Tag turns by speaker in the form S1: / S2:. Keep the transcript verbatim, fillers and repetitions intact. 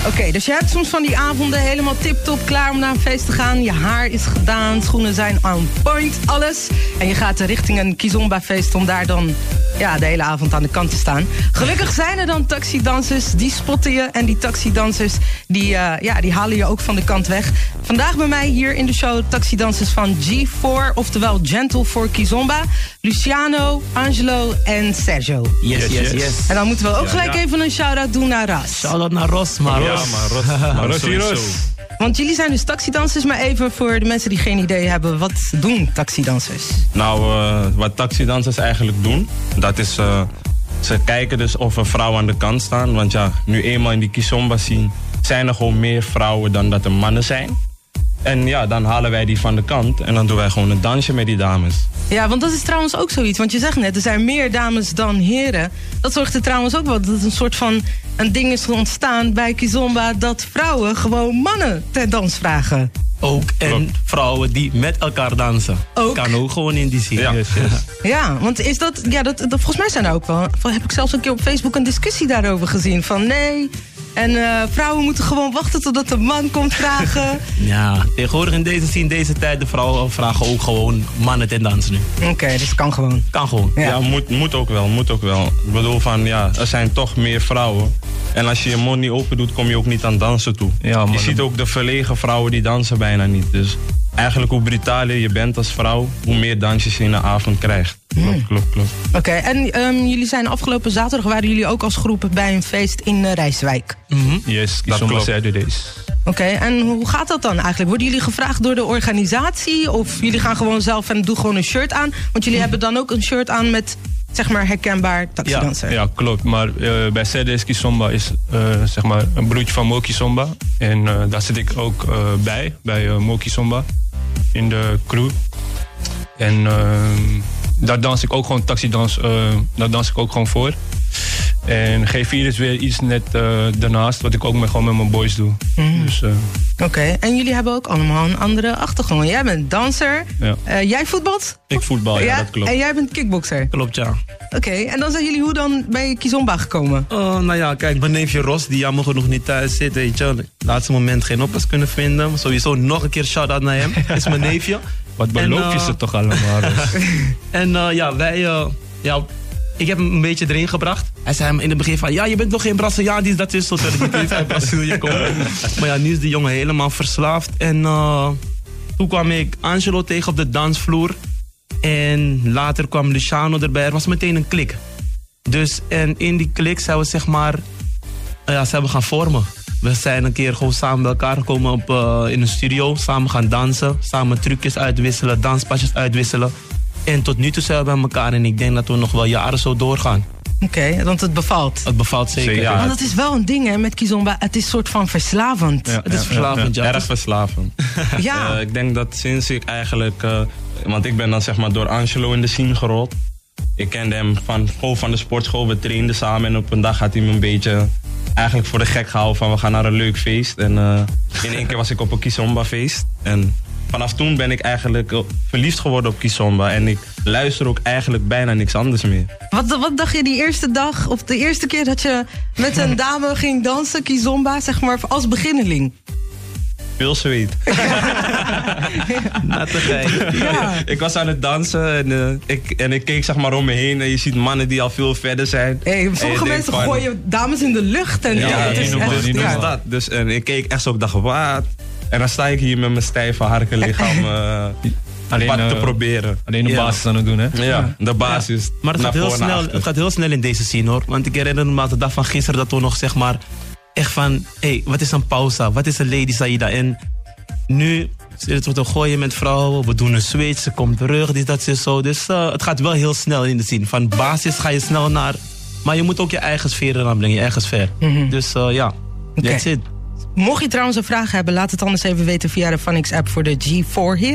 S1: Oké, okay, dus je hebt soms van die avonden helemaal tip-top klaar om naar een feest te gaan. Je haar is gedaan, schoenen zijn on point, alles. En je gaat richting een kizomba-feest om daar dan ja, de hele avond aan de kant te staan. Gelukkig zijn er dan taxidansers, die spotten je. En die taxidansers, die, uh, ja, die halen je ook van de kant weg. Vandaag bij mij hier in de show taxidansers van G vier, oftewel Gentle for Kizomba. Luciano, Angelo en Sergio.
S2: Yes, yes, yes.
S1: En dan moeten we ook
S2: ja,
S1: gelijk
S2: ja.
S1: even een shout-out doen naar Ras.
S2: Shout-out naar Ros, maar Ros.
S3: Ja, maar Ros. Maar Ros, Ros, Ros.
S1: Want jullie zijn dus taxidansers, maar even voor de mensen die geen idee hebben. Wat doen taxidansers?
S3: Nou, uh, wat taxidansers eigenlijk doen, dat is... Uh, ze kijken dus of er vrouwen aan de kant staan. Want ja, nu eenmaal in die kizomba scene zijn er gewoon meer vrouwen dan dat er mannen zijn. En ja, dan halen wij die van de kant en dan doen wij gewoon een dansje met die dames.
S1: Ja, want dat is trouwens ook zoiets. Want je zegt net, er zijn meer dames dan heren. Dat zorgt er trouwens ook wel dat het een soort van een ding is ontstaan bij kizomba, dat vrouwen gewoon mannen ter dans vragen.
S2: Ook, en Klopt. vrouwen die met elkaar dansen.
S1: Ook.
S2: Kan ook gewoon in die scene. Ja,
S3: yes, yes.
S1: Ja, want is dat, ja, dat, dat, volgens mij zijn er ook wel, heb ik zelfs een keer op Facebook een discussie daarover gezien. Van nee, en uh, vrouwen moeten gewoon wachten totdat de man komt vragen.
S2: Ja, tegenwoordig in deze scene, deze tijd, de vrouwen vragen ook gewoon mannen ten dansen nu.
S1: Oké, okay, dus het kan gewoon.
S2: Kan gewoon.
S3: Ja, ja moet, moet ook wel, moet ook wel. Ik bedoel van, ja, er zijn toch meer vrouwen. En als je je mond niet open doet, kom je ook niet aan dansen toe. Ja, je ziet ook de verlegen vrouwen, die dansen bijna niet. Dus eigenlijk hoe brutaler je bent als vrouw, hoe meer dansjes je in de avond krijgt. Klopt, hmm. klopt, klopt.
S1: Oké, okay, en um, jullie zijn afgelopen zaterdag, waren jullie ook als groep bij een feest in uh, Rijswijk?
S3: Mm-hmm. Yes, dat klopt.
S1: Oké, okay, en hoe gaat dat dan eigenlijk? Worden jullie gevraagd door de organisatie? Of jullie gaan gewoon zelf en doen gewoon een shirt aan? Want jullie mm. hebben dan ook een shirt aan met, zeg maar, herkenbaar taxidanser.
S4: Ja, ja, klopt. Maar uh, bij C D S Kizomba is uh, zeg maar een broertje van Mo Kizomba. En uh, daar zit ik ook uh, bij, bij uh, Mo Kizomba. In de crew. En uh, daar dans ik ook gewoon taxidans. Uh, daar dans ik ook gewoon voor. En G vier is weer iets net uh, daarnaast, wat ik ook met, gewoon met mijn boys doe. Mm. Dus, uh,
S1: Oké, okay. En jullie hebben ook allemaal een andere achtergrond. Jij bent danser.
S4: Ja.
S1: Uh, jij voetbalt?
S3: Ik voetbal, ja,
S1: ja,
S3: dat klopt.
S1: En jij bent kickbokser?
S2: Klopt, ja.
S1: Oké, okay. En dan zijn jullie hoe dan bij Kizomba gekomen?
S2: Uh, nou ja, kijk, mijn neefje Ros, die jammer genoeg niet thuis zit, weet je. Laatste moment geen oppas kunnen vinden. Sowieso nog een keer shout-out naar hem. Dat is mijn neefje.
S4: Wat beloof je uh, ze toch allemaal?
S2: En uh, ja, wij... Uh, ja, ik heb hem een beetje erin gebracht. Hij zei in het begin van, ja, je bent nog geen Braziliaan, die dat is, zodat ik niet uit Brazilië kom. Maar ja, nu is die jongen helemaal verslaafd. En uh, toen kwam ik Angelo tegen op de dansvloer. En later kwam Luciano erbij. Er was meteen een klik. Dus, en in die klik zijn we, zeg maar, uh, ja, zijn we gaan vormen. We zijn een keer gewoon samen bij elkaar gekomen op, uh, in een studio. Samen gaan dansen. Samen trucjes uitwisselen, danspasjes uitwisselen. En tot nu toe zijn we bij elkaar. En ik denk dat we nog wel jaren zo doorgaan.
S1: Oké, okay, want het bevalt.
S2: Het bevalt zeker, zeker ja.
S1: Want het is wel een ding, hè, met Kizomba. Het is een soort van verslavend.
S3: Ja,
S2: het is
S3: ja,
S2: verslavend, ja.
S3: ja. Erg verslavend.
S1: Ja.
S3: Uh, ik denk dat sinds ik eigenlijk... Uh, want ik ben dan zeg maar door Angelo in de scene gerold. Ik kende hem van, gewoon van de sportschool. We trainden samen en op een dag had hij me een beetje... eigenlijk voor de gek gehouden van we gaan naar een leuk feest. En uh, in één keer was ik op een Kizomba feest. En vanaf toen ben ik eigenlijk verliefd geworden op Kizomba. En ik luister ook eigenlijk bijna niks anders meer.
S1: Wat, wat dacht je die eerste dag, of de eerste keer dat je met een dame ging dansen, Kizomba, zeg maar, als beginneling?
S3: Veel zweet.
S1: Ja.
S3: Ik was aan het dansen en, uh, ik, en ik keek zeg maar om me heen en je ziet mannen die al veel verder zijn.
S1: Hey, sommige mensen van, gooien dames in de lucht. En
S3: ja,
S1: ja,
S3: dat is
S1: echt,
S3: dus, dus
S1: ja.
S3: dat. Dus, en ik keek echt zo, ik dacht, wat? En dan sta ik hier met mijn stijve harkenlichaam uh, alleen, wat uh, te proberen.
S4: Alleen de ja. basis aan het doen, hè?
S3: Ja, de basis.
S2: Ja. Maar het gaat, heel snel, het gaat heel snel in deze scene, hoor. Want ik herinner me de dag van gisteren dat we nog, zeg maar, echt van, hé, hey, wat is een pausa? Wat is een Lady Saida? En nu zitten we te gooien met vrouwen, we doen een switch, ze komt terug, dit, dat, is zo. Dus uh, het gaat wel heel snel in de scene. Van basis ga je snel naar, maar je moet ook je eigen sfeer eraan brengen, je eigen sfeer. Mm-hmm. Dus ja, uh, yeah, okay. That's it.
S1: Mocht je trouwens een vraag hebben, laat het anders even weten via de Phonics app voor de G vier hier.